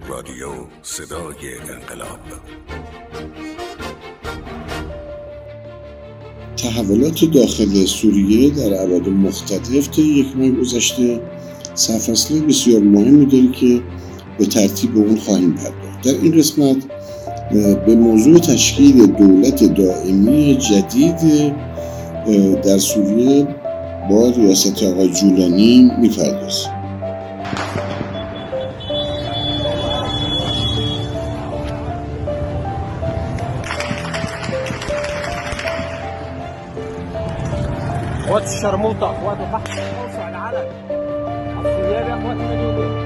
رادیو صدای انقلاب. تحولات داخل سوریه در ابعاد مختلف تا یک ماه گذشته سرفصل بسیار مهمی داره که به ترتیب اون خواهیم پرداخت. در این قسمت به موضوع تشکیل دولت دائمی جدید در سوریه با ریاست آقای جولانی می‌پردازیم. اخوات الشرموطه اخوات البحر خلصوا على العلم الصياد يا اخوات المجهولين.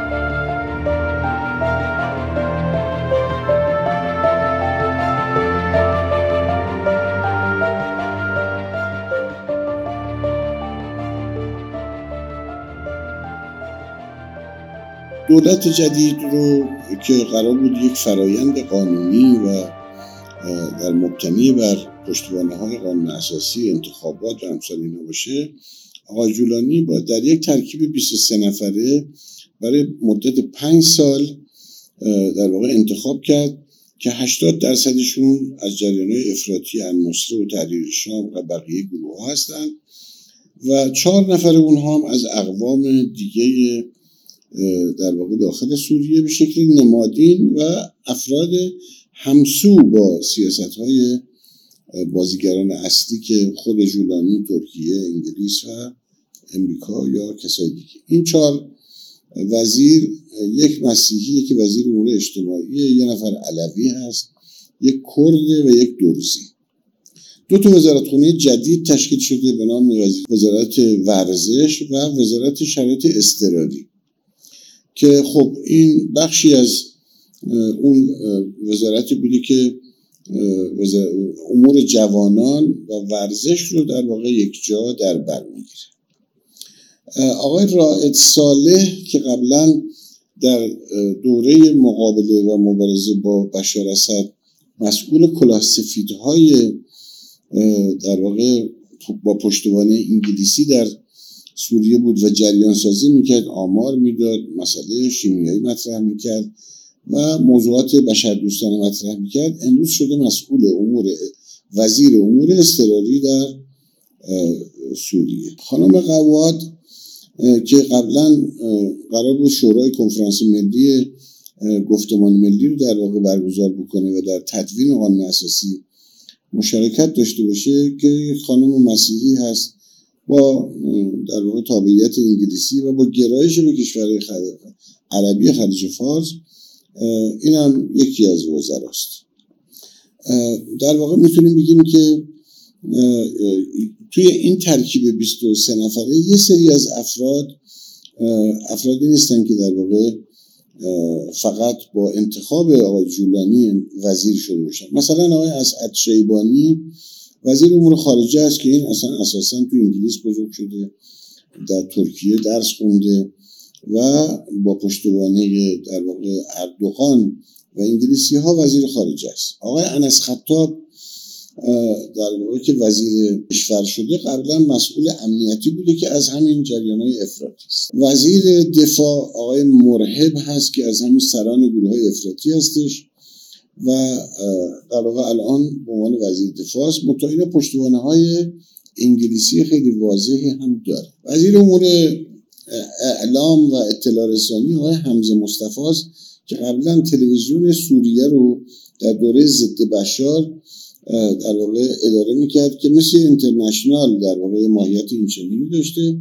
دولت جدید رو که قرار بود یک فرایند قانونی و در مبتنی بر پشتوانه‌های قانون اساسی، انتخابات و امثال اینا باشه، آقای جولانی با در یک ترکیب 23 نفره برای مدت 5 سال در واقع انتخاب کرد که 80% از جریان‌های افراطی النصره و تحریر شام و بقیه گروه‌ها هستند و 4 نفر اونها هم از اقوام دیگه در واقع داخل سوریه به شکل نمادین و افراد همسو با سیاست‌های بازیگران اصلی که خود جولانی، ترکیه، انگلیس و امریکا یا کسای دیگه. این 4 وزیر، یک مسیحیه که وزیر امور اجتماعیه، یه نفر علوی هست، یک کرده و یک درزی. 2 وزارتخونه جدید تشکیل شده به نام وزارت ورزش و وزارت شرایط اضطراری که خب این بخشی از اون وزارتی بودی که امور جوانان و ورزش رو در واقع یک جا در بر میگیره. آقای رائد صالح که قبلا در دوره مقابله و مبارزه با بشار اسد مسئول کلاهسفیدهای در واقع با پشتوانه انگلیسی در سوریه بود و جریان سازی میکرد، آمار میداد، مسئله شیمیایی مطرح میکرد و موضوعات بشردوستانه مطرح میکرد، امروز شده مسئول وزیر امور اضطراری در سوریه. خانم قواد که قبلا قرار بود شورای کنفرانس ملی گفتمان ملی رو در واقع برگزار بکنه و در تدوین قانون اساسی مشارکت داشته باشه، که خانم مسیحی هست با در واقع تابعیت انگلیسی و با گرایش به کشورهای عربی خلیج فارس، این هم یکی از وزراست. در واقع میتونیم بگیم که توی این ترکیب 23 نفره یه سری از افرادی نیستن که در واقع فقط با انتخاب آقای جولانی وزیر شده باشن. مثلا آقای اسعد شیبانی وزیر امور خارجه است که این اصلا اساساً تو انگلیس بزرگ شده، در ترکیه درس خونده و با پشتوانه در واقع اردوغان و انگلیسی ها وزیر خارجه است. آقای انس خطاب در واقع که وزیر کشور شده قبلا مسئول امنیتی بوده که از همین جریان‌های افراطی است. وزیر دفاع آقای مرهب هست که از همین سران گروه‌های افراطی هستش و در واقع الان به عنوان وزیر دفاع است. متأینا پشتوانه‌های انگلیسی خیلی واضحی هم داره. وزیر امور اعلام و اطلاع رسانی آقای حمزه مصطفی است که قبلا تلویزیون سوریه رو در دوره ضد بشار در واقع اداره میکرد که مثل اینترنشنال در واقع ماهیت اینچنینی داشته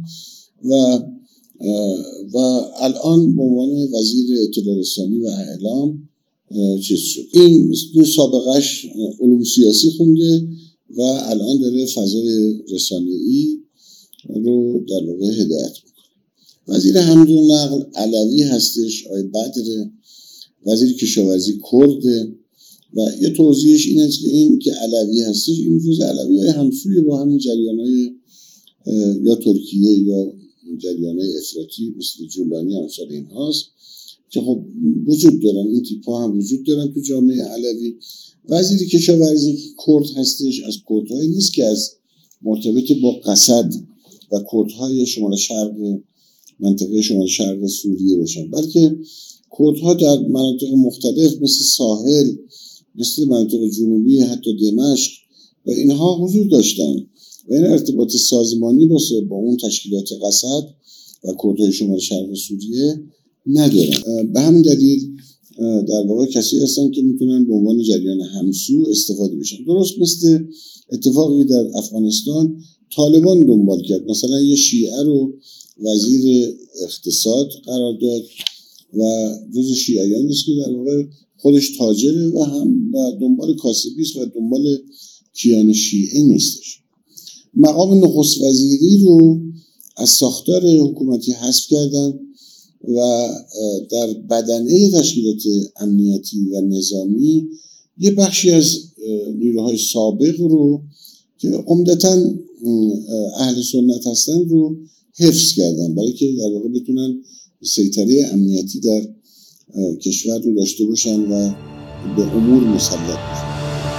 و الان به عنوان وزیر اطلاع رسانی و اعلام چیز شد. این دو سابقش علوم سیاسی خونده و الان داره فضای رسانه‌ای رو در واقع هدایت میکنه. وزیر حمل و نقل علوی هستش، آقای بدر. وزیر کشاورزی کرد و یه توضیحش این است که این که علوی هستش این جزء علوی‌های همسوی با همین جریان‌های یا ترکیه یا جریان‌های افراطی مثل جولانی امثال اینهاست که خب وجود دارن، این تیپ‌ها هم وجود دارن تو جامعه علوی. وزیر کشاورزی کرد هستش، از کردهایی نیست که از مرتبط با قصد و کردهای شمال شرق منطقه شمال شرق سوریه باشن، بلکه کردها در مناطق مختلف مثل ساحل، مثل مناطق جنوبی، حتی دمشق و اینها حضور داشتن و این ارتباط سازمانی با اون تشکیلات قسد و کردهای شمال شرق سوریه ندارن. به همین دلیل در واقع کسی هستن که میتونن به عنوان جریان همسو استفاده بشن. درست مثل اتفاقی در افغانستان طالبان دنبال کرد، مثلا یه شیعه رو وزیر اقتصاد قرار داد و جز شیعیان است که در واقع خودش تاجره و هم دنبال کاسبی است و دنبال کیان شیعه نیستش. مقام نخست وزیری رو از ساختار حکومتی حذف کردن و در بدنه تشکیلات امنیتی و نظامی یه بخشی از نیروهای سابق رو که عمدتاً اهل سنت هستن رو حفظ کردن برای که در واقع بتونن سیطره امنیتی در کشور رو داشته باشن و به امور مسلط باشن.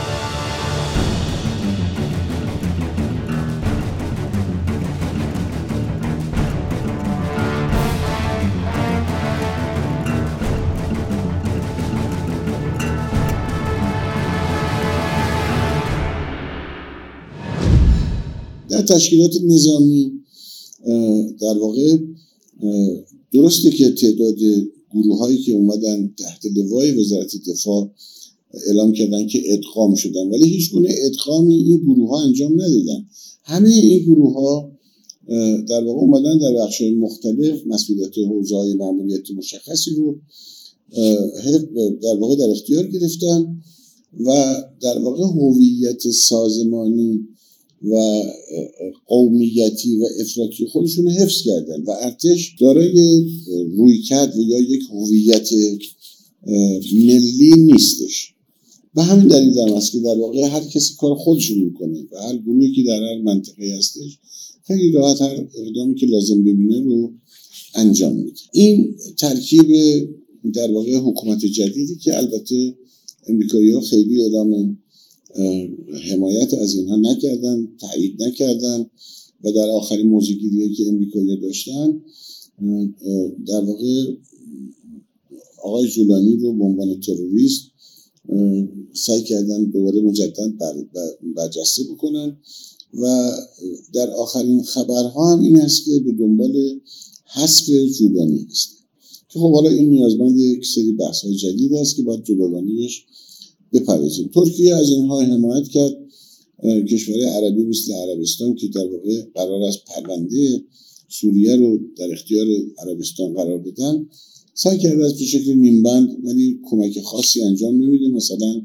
در تشکیلات نظامی در واقع درسته که تعداد گروه‌هایی که اومدن تحت لوای وزارت دفاع اعلام کردن که ادغام شدن، ولی هیچ گونه ادغامی این گروه‌ها انجام ندادن. همه این گروه‌ها در واقع اومدن در بخش‌های مختلف مسئولیت حوزه‌های ماموریتی مشخصی رو در واقع در اختیار گرفتن و در واقع هویت سازمانی و قومیتی و افراطی خودشون حفظ کردن و ارتش دارای رویکرد و یا یک هویت ملی نیستش. به همین دلیل هم است که در واقع هر کسی کار خودشون میکنه و هر گروهی که در هر منطقه هستش خیلی راحت هر اقدامی که لازم ببینه رو انجام میده. این ترکیب در واقع حکومت جدیدی که البته امریکایی‌ها خیلی اعلام حمایت از اینها نکردن، تایید نکردن و در آخرین موضع‌گیری‌هایی که امریکایی‌ها داشتن در واقع آقای جولانی رو به عنوان تروریست سعی کردن دوباره مجدد برجسته بکنن و در آخرین خبرها هم این است که به دنبال حذف جولانی هست که خب حالا این نیازمند یک سری بحث‌های جدید است که باید جلوگیریش بپردازیم. ترکیه از اینها حمایت کرد. کشورهای عربی مثل عربستان که در واقع قرار است پرونده سوریه رو در اختیار عربستان قرار بدن سعی کرده است به شکل نیمبند ولی کمک خاصی انجام نمیده. مثلا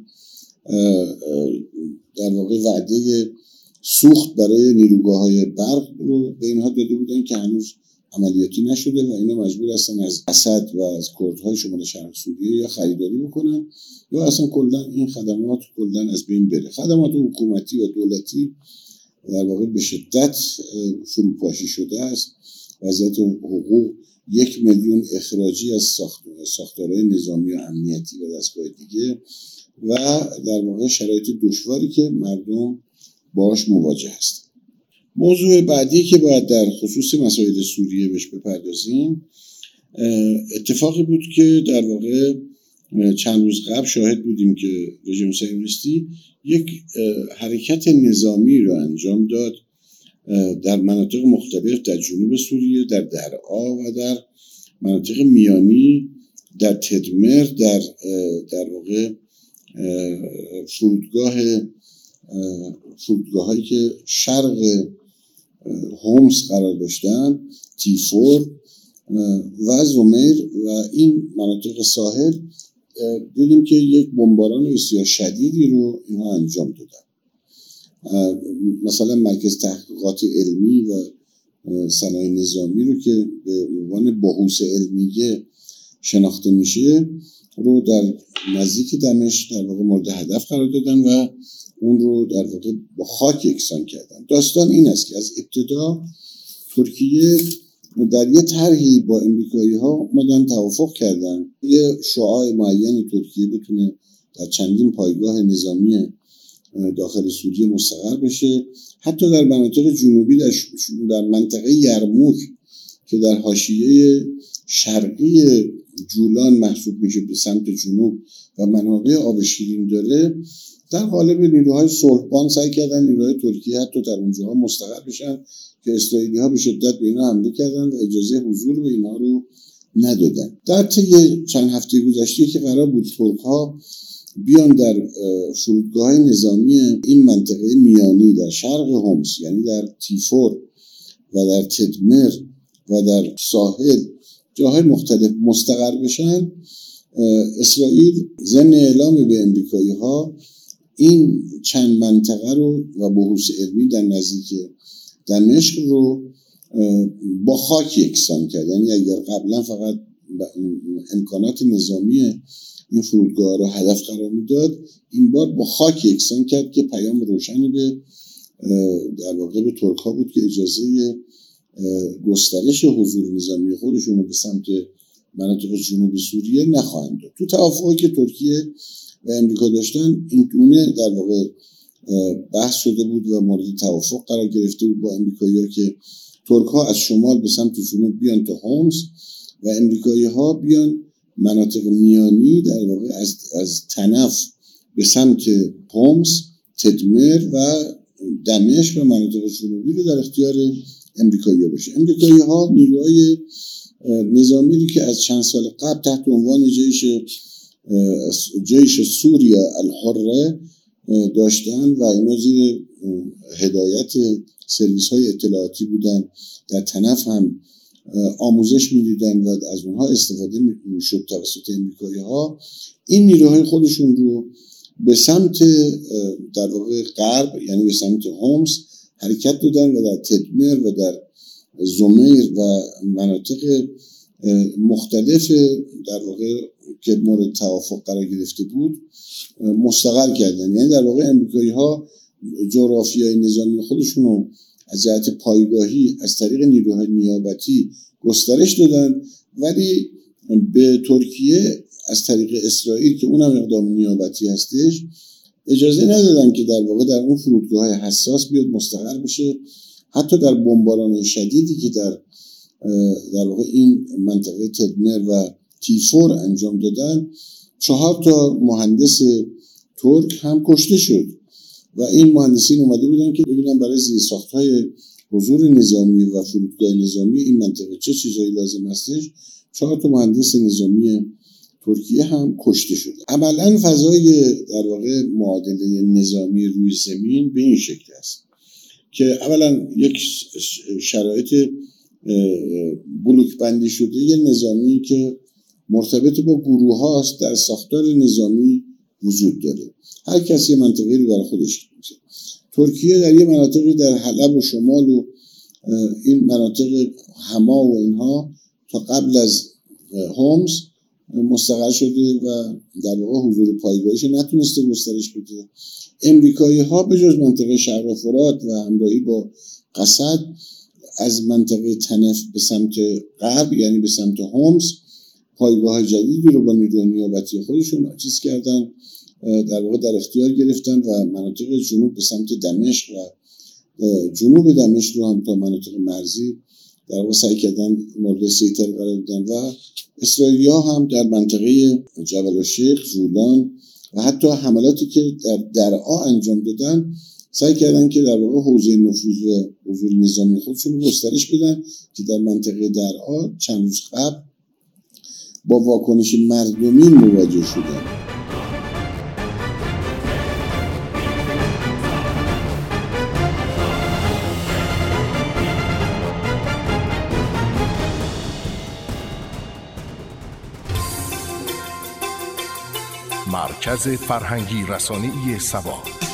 در واقع وعده سوخت برای نیروگاه‌های برق رو به اینها داده بودن که هنوز عملیاتی نشده و اینا مجبور هستن از اسد و از کردهای شمال شرق سوریه یا خریداری بکنن یا اصلا کلا این خدمات کلا از بین بره. خدمات حکومتی و دولتی در واقع به شدت فروپاشی شده است. وضعیت حقوق 1 میلیون اخراجی از ساختارهای نظامی و امنیتی و دستگاه دیگه و در واقع شرایط دشواری که مردم باش مواجه هستند. موضوع بعدی که باید در خصوص مسائل سوریه بهش بپردازیم اتفاقی بود که در واقع چند روز قبل شاهد بودیم که رژیم صهیونیستی یک حرکت نظامی رو انجام داد در مناطق مختلف در جنوب سوریه، در درعا و در مناطق میانی، در تدمر، در واقع فرودگاهایی که شرق هومس قرار داشتن، تیفور و زمیر و این مناطق ساحل دیدیم که یک بمباران بسیار شدیدی رو اینها انجام دادن. مثلا مرکز تحقیقات علمی و صنایع نظامی رو که به عنوان بحوث علمیه شناخته میشه رو در نزدیک دمشق در واقع مورد هدف قرار دادن و اون رو در واقع با خاک یکسان کردن. داستان این است که از ابتدا ترکیه در یه طرحی با امریکایی‌ها اومدن توافق کردن یه شعاع معینی ترکیه بتونه در چندین پایگاه نظامی داخل سوریه مستقر بشه. حتی در مناطق جنوبی در منطقه یرموک که در حاشیه شرقی جولان محسوب میشه به سمت جنوب و منابع آب شیرین داره، در قالب نیروهای صلحبان سعی کردن نیروهای ترکیه حتی در اونجاها مستقر بشن که اسرائیلی‌ها به شدت به اینا حمله کردن و اجازه حضور به اینا رو ندادن. در طی چند هفته گذشته که قرار بود ترک‌ها بیان در فرودگاه‌های نظامی این منطقه میانی در شرق حمص، یعنی در تیفور و در تدمر و در ساحل جاهای مختلف مستقر بشن، اسرائیل ضمن اعلام به امریکایی‌ها این چند منطقه رو و بحوث علمی در نزدیک دمشق رو با خاک یکسان کرد. یعنی اگر قبلا فقط امکانات نظامی این فرودگاه رو هدف قرار میداد، این بار با خاک یکسان کرد که پیام روشنی به در واقع به ترک‌ها بود که اجازه گسترش حضور نظامی خودشون رو به سمت مناطق جنوب سوریه نخواهند داد. تو توافقی که ترکیه و امریکا داشتن این گونه در واقع بحث شده بود و مورد توافق قرار گرفته بود با امریکایی‌ها که ترک‌ها از شمال به سمت جنوب بیان تا حمص و امریکایی‌ها بیان مناطق میانی در واقع از تنف به سمت حمص، تدمر و دمشق و مناطق جنوبی رو در اختیار امریکایی‌ها باشه. امریکایی‌ها نیروهای نظامی که از چند سال قبل تحت عنوان جیش سوریا الحره داشتن و اینا زیر هدایت سرویس‌های اطلاعاتی بودن، در تنف هم آموزش می‌دیدن و از اونها استفاده می‌شد توسط امریکایی‌ها. این نیروهای خودشون رو به سمت در واقع غرب، یعنی به سمت حمص حرکت دادن و در تدمر و در زمیر و مناطق مختلف در واقع که مورد توافق قرار گرفته بود مستقر کردن. یعنی در واقع امریکایی‌ها جغرافیای نظامی خودشون رو از جهت پایگاهی از طریق نیروهای نیابتی گسترش دادن، ولی به ترکیه از طریق اسرائیل که اونم اقدام نیابتی هستش اجازه ندادن که در واقع در اون فرودگاه حساس بیاد مستقر بشه. حتی در بمباران شدیدی که در واقع این منطقه تدمر و تیفور انجام دادن، 4 تا مهندس ترک هم کشته شد و این مهندسین اومده بودن که ببینن برای زیرساخت‌های حضور نظامی و فرودگاه نظامی این منطقه چه چیزایی لازم هستش. 4 تا مهندس نظامی ترکیه هم کشته شد. عملاً فضای در واقع معادله نظامی روی زمین به این شکل است که اولا یک شرایط بلوک بندی شده یه نظامی که مرتبط با گروه هاست در ساختار نظامی وجود داره. هر کسی منطقه رو برای خودش میشه. ترکیه در یه مناطقی در حلب و شمال و این مناطق حما و اینها تا قبل از حمص مستقر شده و در واقع حضور پایگاهیش نتونسته گسترش بده. امریکایی‌ها به جز منطقه شرق فرات و همراهی با قسد از منطقه تنف به سمت غرب، یعنی به سمت حمص، پایگاه جدیدی رو با نیروی نیابتی خودشون چیز کردن، در واقع در اختیار گرفتن و مناطق جنوب به سمت دمشق و جنوب دمشق رو هم تا مناطق مرزی در واقع سعی کردن مورد سیطره قرار دادن و اسرائیلی‌ها هم در منطقه جبل الشیخ، جولان و حتی حملاتی که در درعا انجام دادن سعی کردن که در واقع حوزه نفوذ و حضور نظامی خودشون رو گسترش بدن که در منطقه درعا چند روز قبل با واکنش مردمی مواجه شدن. مرکز فرهنگی رسانه‌ای سبا.